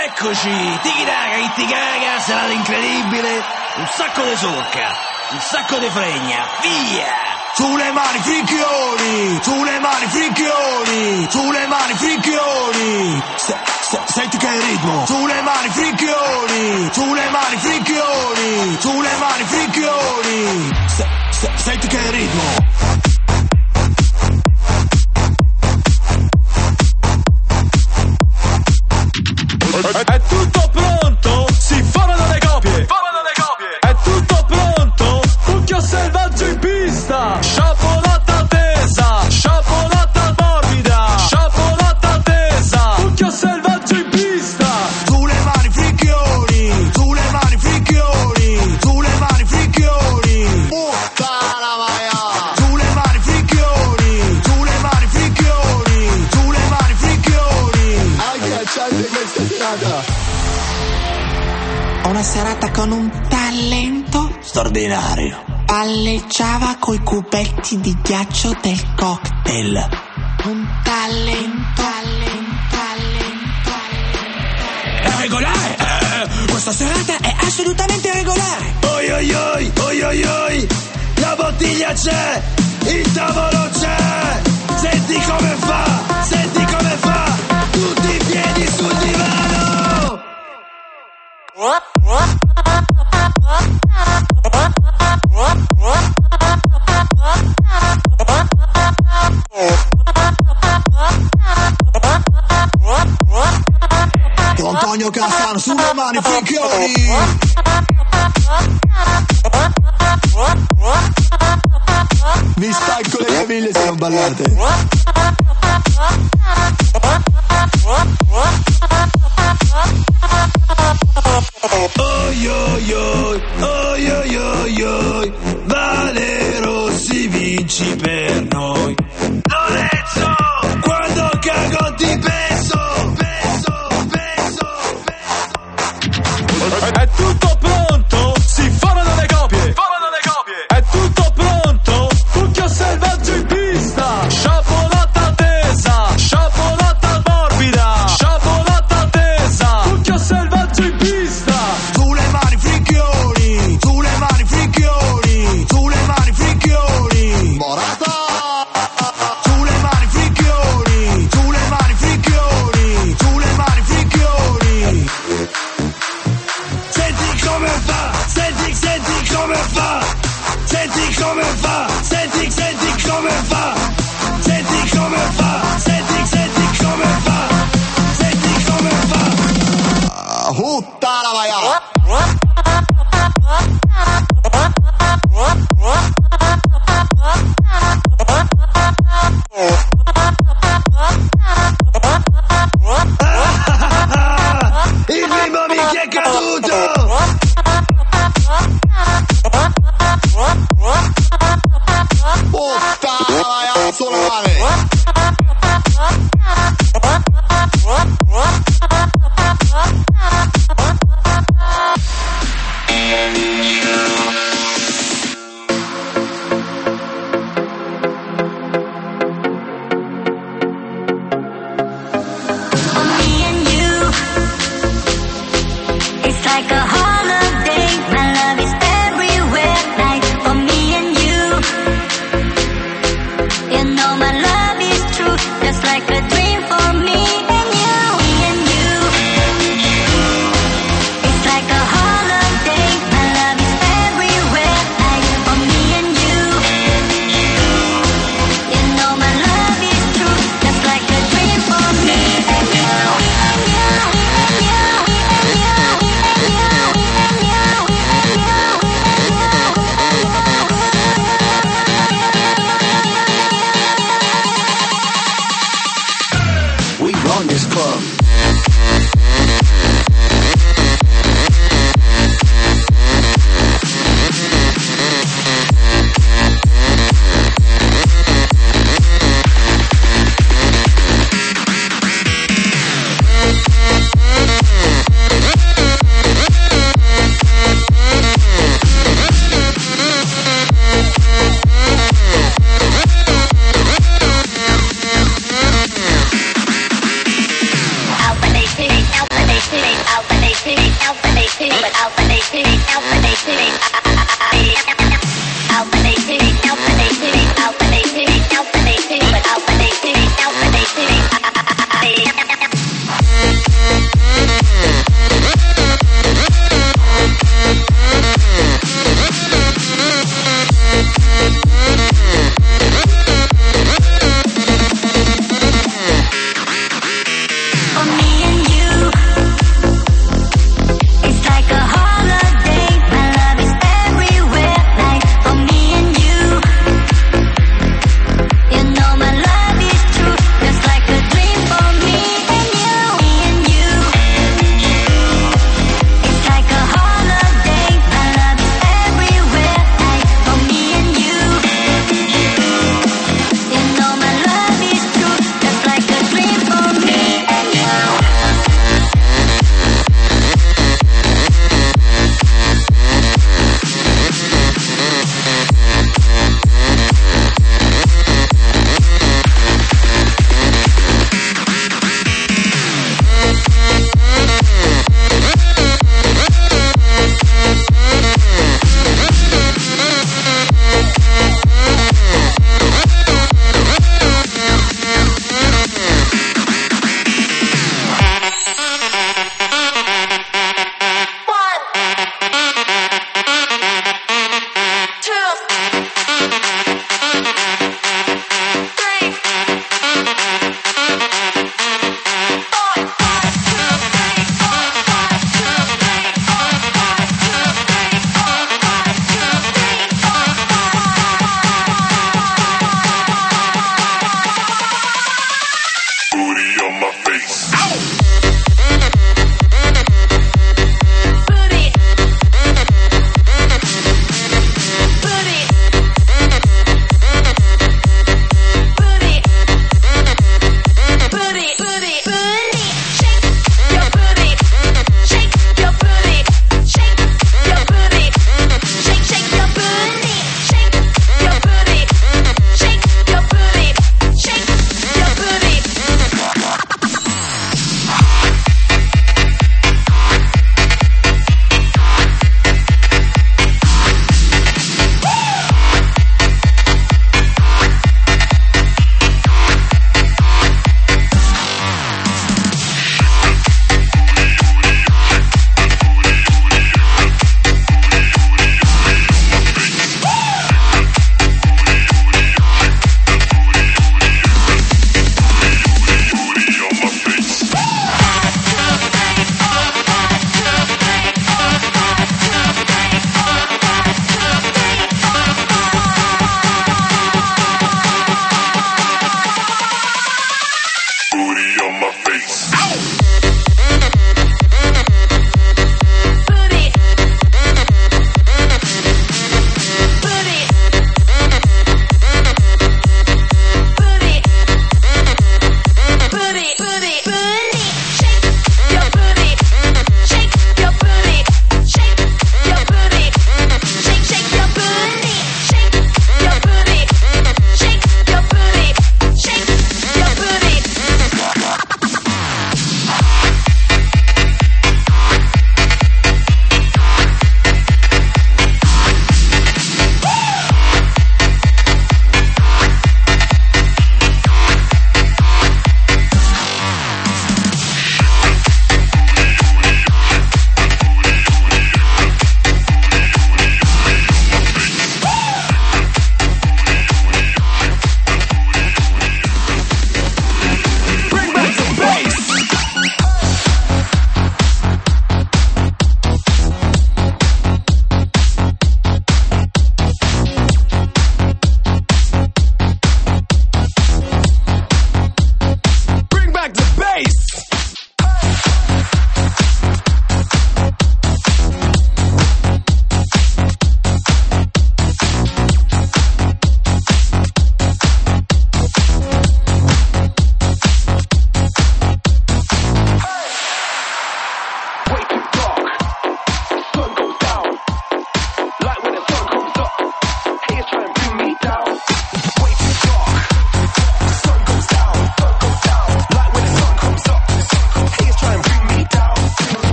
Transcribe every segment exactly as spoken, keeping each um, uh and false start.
Eccoci, tiki taca, itti caga, serata incredibile, un sacco di socca, un sacco di fregna, via! Sulle mani fricchioni, sulle mani fricchioni, sulle mani fricchioni. Se, se, senti che ritmo. Sulle mani fricchioni, sulle mani fricchioni, sulle mani fricchioni. Se, se, senti che ritmo. È tutto pronto? Si formano le coppie. Formano le coppie. È tutto pronto? Mucchio selvaggio in pista. Sciapolata tesa. Sciapolata morbida. Sciapolata tesa. Mucchio selvaggio in pista. Sulle mani fricchioni, sulle mani fricchioni, sulle mani fricchioni. Puttana maia. Sulle mani fricchioni, sulle mani fricchioni, sulle mani fricchioni. Agghiacciate questa serata. Ho una serata con un talento Straordinario. palleggiava coi cubetti di ghiaccio del cocktail. Un talento, talento, talento, talento. È regolare. Eh, questa serata è assolutamente regolare. Oi oi oi, oi oi oi. La bottiglia c'è, il tavolo c'è. Senti come fa, senti come fa. Tutti i piedi sul divano. Don Antonio Cassano sulle mani fricchioni. Vi spacco le caviglie se non ballate. Oi oi oi, oi oi oi oi. Vale Rossi vinci per noi. Lorenzo, quando cago ti penso, penso, penso, penso. È tutto pronto? Si formano le coppie. Formano le coppie. È tutto pronto? Mucchio selvaggio in pista. Sciapolata tesa. Sciapolata morbida. Sciapolata tesa. Mucchio selvaggio in pista. Sulle mani fricchioni, sulle mani fricchioni, sulle mani fricchioni. Morata. Sulle mani fricchioni, sulle mani fricchioni, sulle mani fricchioni. Senti come fa, senti, senti come fa. Senti come fa, senti, senti come fa. Senti come fa, senti, senti come fa. Senti come fa. Puttana maia. Il bimbo mi è caduto. Puttana maia, sulle mani. Alpha Nation, Alpha Nation.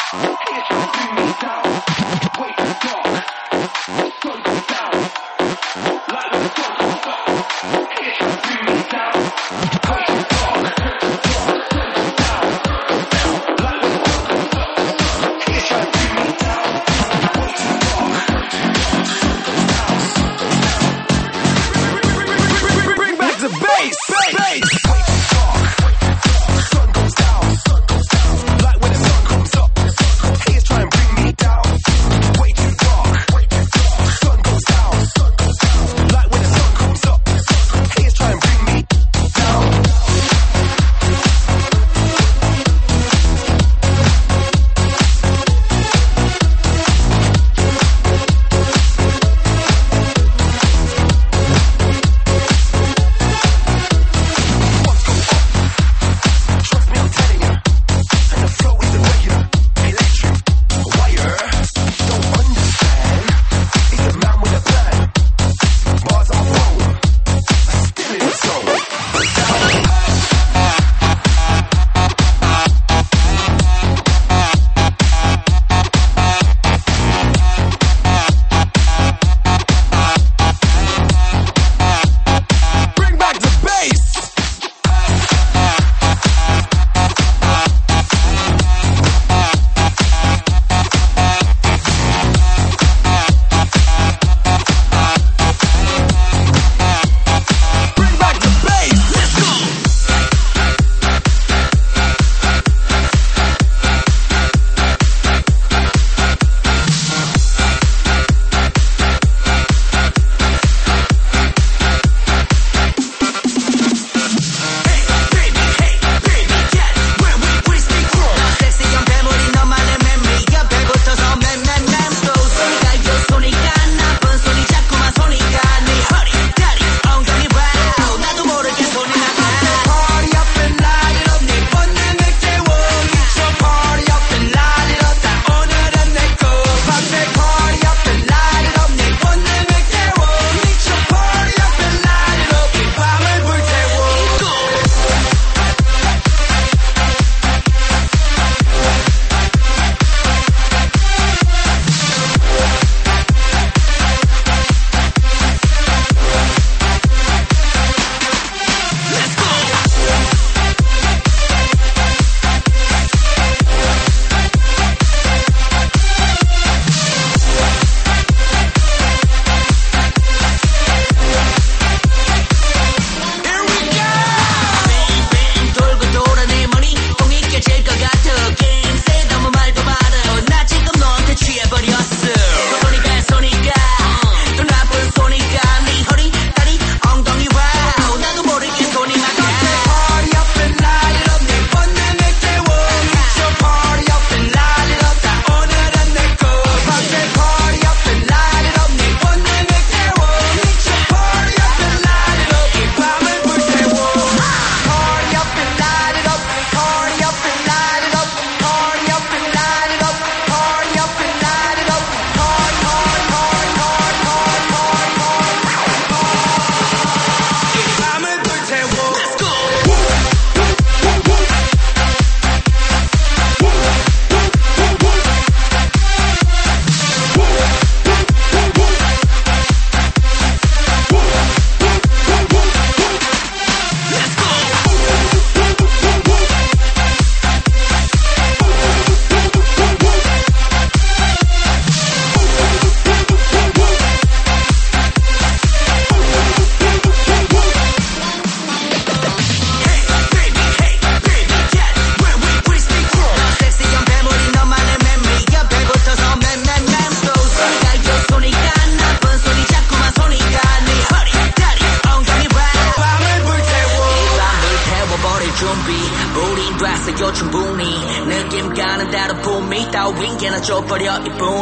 느껴 충분히 느낌 가는 대로 품이 따윈 게나 줘버려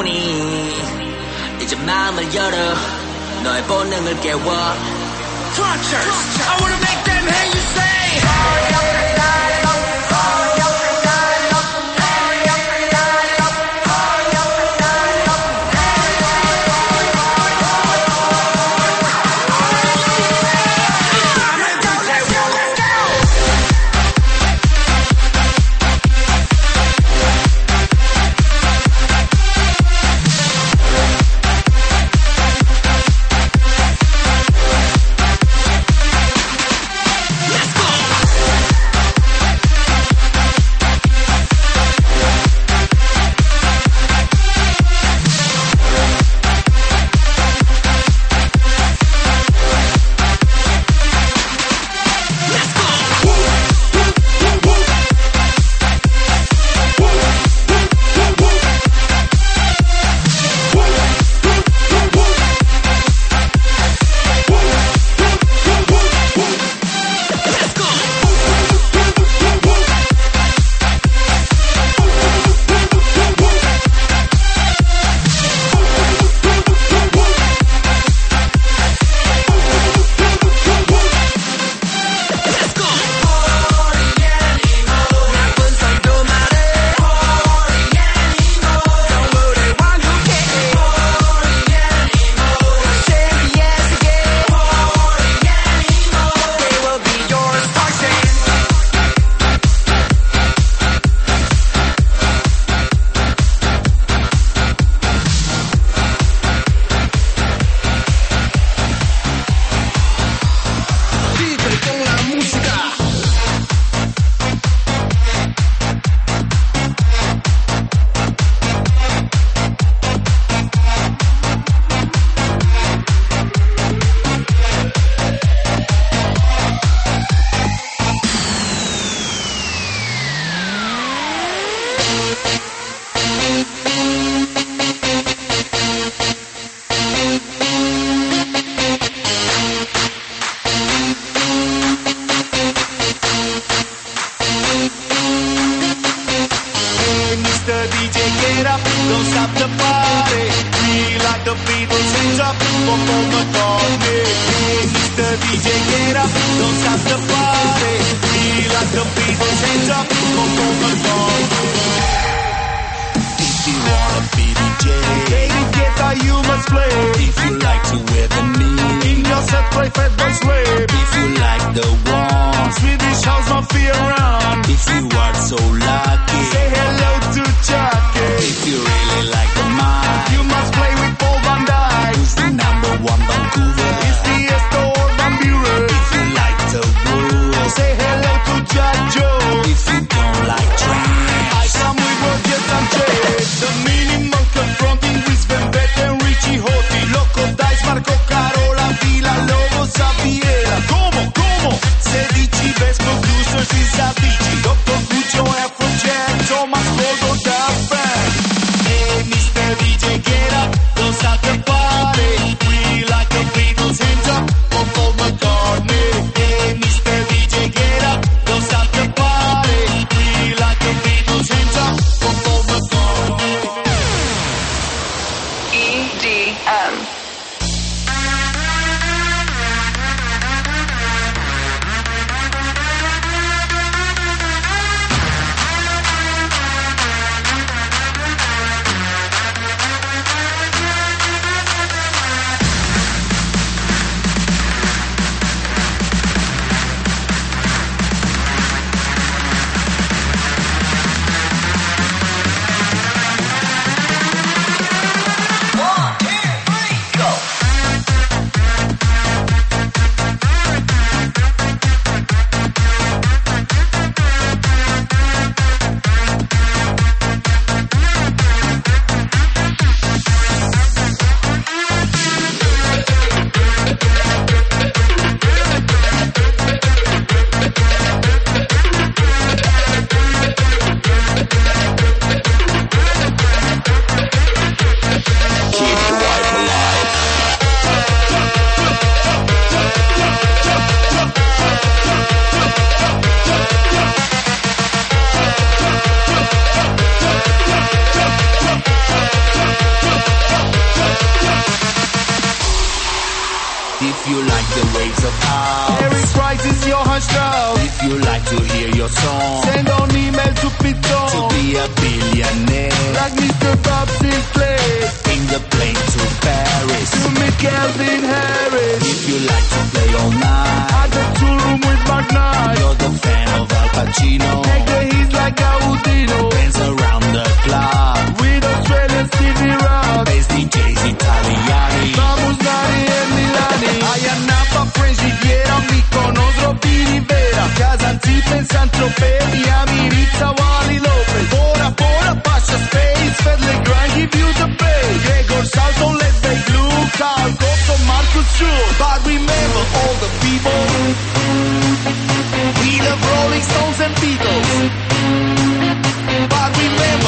이뿐이 이제 마음을 열어 너의 본능을 깨워 Touchers, I wanna make them hear you say hurry up and light it up, hurry up and light it up, hurry up and light it up, hurry up and light it up, hurry up and light it up. Let's go, let's go. Mister D J, get up, don't stop the party. We like the Beatles, hands up, for Paul McCartney. Hey, Mister D J, get up, don't stop the party. We like the Beatles, hands up, for Paul McCartney. If you wanna be D J, David Guetta, you must play. If you like to wear the knee, in your set play Fatboy Slim. If you like the one, Swedish House Mafia run. If you are so lucky, say hello to Chucky. If you really like the mic, you must play with Paul Van Dyke. Who's the number one Vancouver? It's the Esto or Van Buren. If you like the rules, say hello to Jack Joe. If you don't like trance, I come with Roger Sanchez. The minimal confronting with Van Vette and Richie Hoti. Loco Dice, Marco Carola, Villa Lobo, Sabiera. Como, como? sedici best producers in Savici. Doctor Guccio, Afrojack, Thomas Gold, Da Band. Hey, Mister D J, get up, don't stop the party. We like the Beatles, hands up, for Paul McCartney. Hey, Mister D J, get up, don't stop the party. We like the Beatles, hands up, for Paul McCartney. E D M. If you like the waves of house, Eric Price is your Strauss. If you like to hear your song, send an email to Piton to be a billionaire, like Mister Bob Sinclair. In the plane to Paris, to meet Calvin Harris. If you like to play all night, at the tool room with Mark Knight. You're the fan of Al Pacino, take the heat like Gaudino. Dance around the club with Australian Stevie Rock. Bass D Js Italiani, Vamos Nari e Milani. Aia Napa, French Riviera, Mykonos, Robbie Rivera, Kazantzip, Saint-Tropez, Miami, Rizza, Wally Lopez. Bora Bora, Pasha Space, Fedle Grand, give you the bass. Gregor Salto, Let Bay Blue, Carl Cotto, Marcus Schultz. But remember all the people, we love Rolling Stones and Beatles. But remember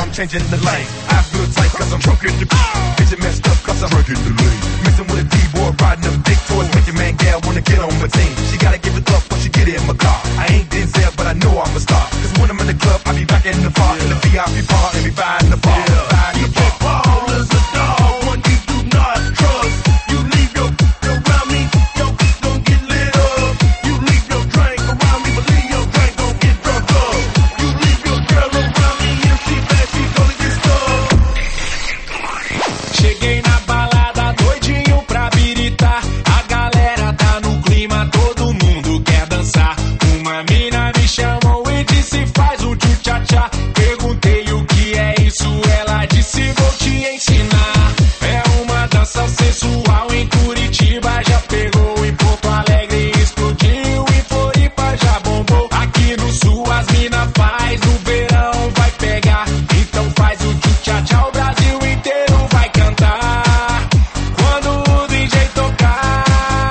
I'm changing the lane. I feel tight cause I'm drunk in the bitch messed up cause I'm drunk in the lane. Messing with a D-boy riding them big toys. Make your man gal wanna get on my team. She gotta give it up when she get in my car. I ain't Denzel but I know I'm a star. Cause when I'm in the club I be back in the bar. In the V I P part and be buying the bar. Buying the bar. Paul is a dog, one you do not trust. You leave your around me, yo, gon' get lit up. You leave your drink around me, but leave your drink gon' get drunk up. You leave your girl around me, if she bad, she gonna get stuck. Cheguei na balada doidinho pra biritar. A galera tá no clima, todo mundo quer dançar. Uma mina me chamou e disse faz um tchu-tcha-tcha. Perguntei o que é isso, ela disse vou te ensinar. É uma dança sensual em Curitiba, já pegou em Porto Alegre, explodiu em Floripa, já bombou. Aqui no sul as mina faz, no verão vai pegar. Então faz o tchu-tcha-tcha, o Brasil inteiro vai cantar. Quando o D J tocar,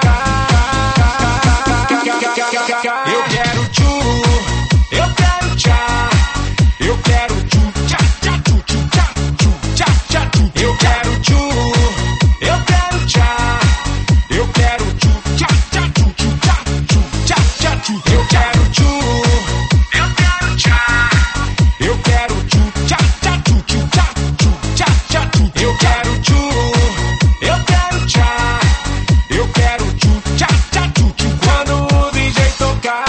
eu quero tchu, eu quero tchá, eu quero tchu-tcha-tcha, tchu-tcha-tcha, tchu-tcha-tcha, tchu. Eu quero tchu, eu quero tchá, eu quero tchu-tcha-tcha, tchu-tcha-tcha, tchu-tcha-tcha, tchu. Eu quero tchu, eu quero tchá, eu quero tchu-tcha-tcha, tchu-tcha-tcha, tchu-tcha-tcha, tchu. Eu quero tchu, eu quero tchá, eu quero tchu-tcha-tcha, tchu-tchu. Quando o D J tocar,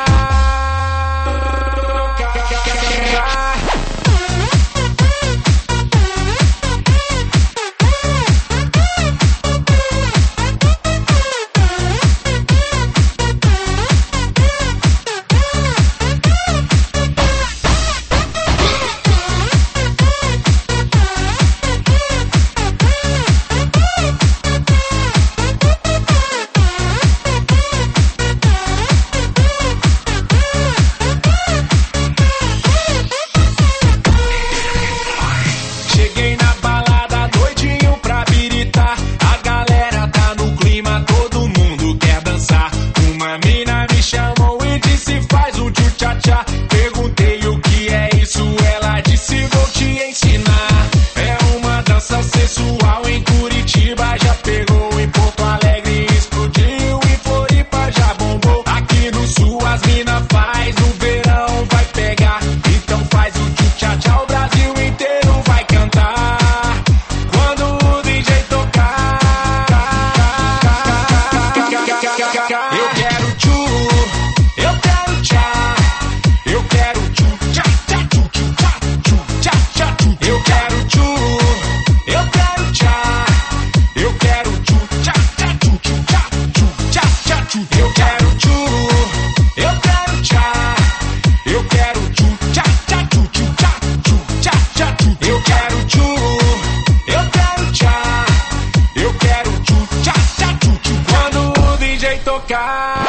cheguei na balada doidinho pra biritar. A galera tá no clima, todo mundo quer dançar. Uma mina me chamou e disse faz um tchu-tcha-tcha. Perguntei o que é isso, ela disse vou te ensinar. É uma dança sensual em Curitiba, já pegou em Porto Alegre, explodiu em Floripa, já bombou. Aqui no sul as mina faz, no verão vai pegar. Então faz o tchu-tcha-tcha, o Brasil inteiro vai cantar. Quando o D J tocar, eu quero tchu, eu quero tchá, eu quero tchu-tcha-tcha, tchu-tcha-tcha, tchu-tcha-tcha, tchu. Eu quero tchu, eu quero tchá, eu quero tchu-tcha-tcha, tchu-tcha-tcha, tchu-tcha-tcha, tchu. Eu quero tchu, eu quero tchá, eu quero tchu-tcha-tcha, tchu-tcha-tcha, tchu-tcha-tcha, tchu. Eu quero tchu, eu quero tchá, eu quero tchu-tcha-tcha, tchu-tchu. Quando o D J tocar,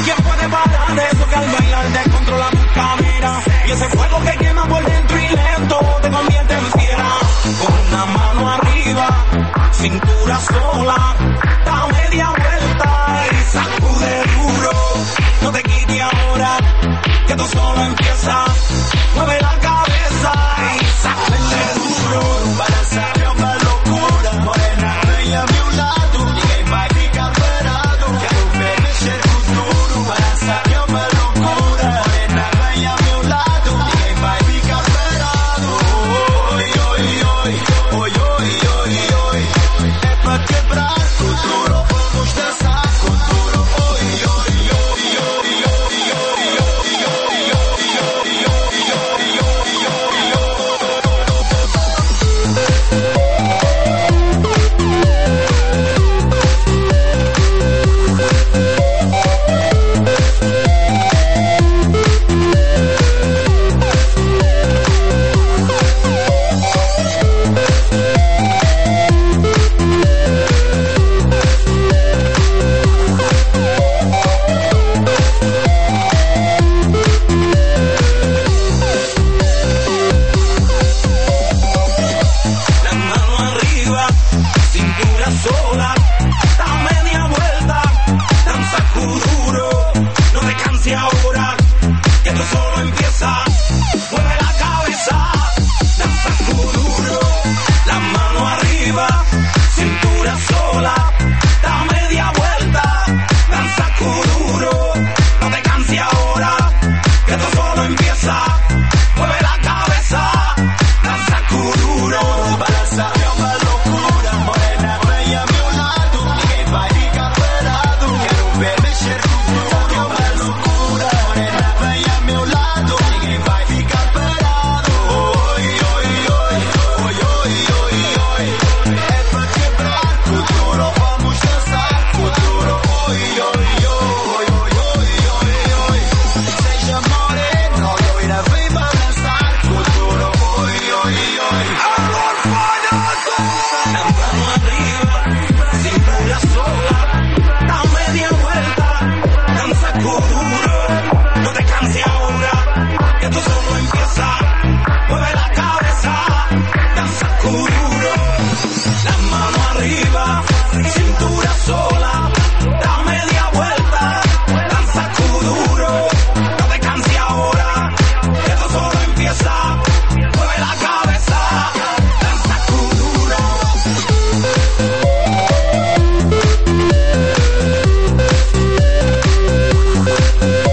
¿Quién puede parar eso que al bailar descontrola tu cadera? Y ese fuego que quema por dentro y lento te convierte en fiera. Con una mano arriba, cintura sola, da media vuelta y sacude duro. No te quites ahora, que esto solo empieza. Mueve la cabeza y sacude duro. Balanza una locura, morena, bella a mi lado. Ninguém vai ficar parado, quero ver mexer com tudo. Balanza uma loucura, morena, bella a mi lado. Ninguém vai ficar parado. Oi, oi, oi, oi, oi, oi, oi. É pra quebrar com duro, vamos dançar com duro. Oi, oi, oi, oi, oi, oi, oi, oi, oi, oi, oi, la mano arriba, cintura sola, da media vuelta, danza kuduro, no te canses ahora, que esto solo empieza, mueve la cabeza, danza kuduro, la mano arriba, cintura sola, da media vuelta, danza kuduro, no te canses ahora, que esto solo empieza, mueve la cabeza, danza kuduro, balanza é uma loucura, morena, vem a meu lado, ninguém vai ficar parado, quero ver mexer com tudo, é uma loucura, morena, vem a meu lado, ninguém vai ficar parado, oi, oi, oi, oi, oi, oi, oi, é pra quebrar com duro, vamos dançar com duro, oi, oi, oi, oi, oi, oi, oi, seja morena, loira, vem balançar com duro, oi, oi, oi. La mano arriba, cintura sola, da media vuelta, danza kuduro, no te canses ahora, que esto solo empieza, mueve la cabeza, danza kuduro, la mano arriba, cintura sola, da media vuelta, danza kuduro, no te canses ahora, que esto solo empieza, mueve la cabeza, danza kuduro. Thank you.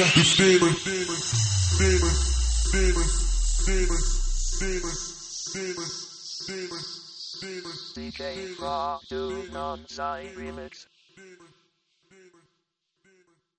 Ella es Steven. D J Raw, do non-side remix.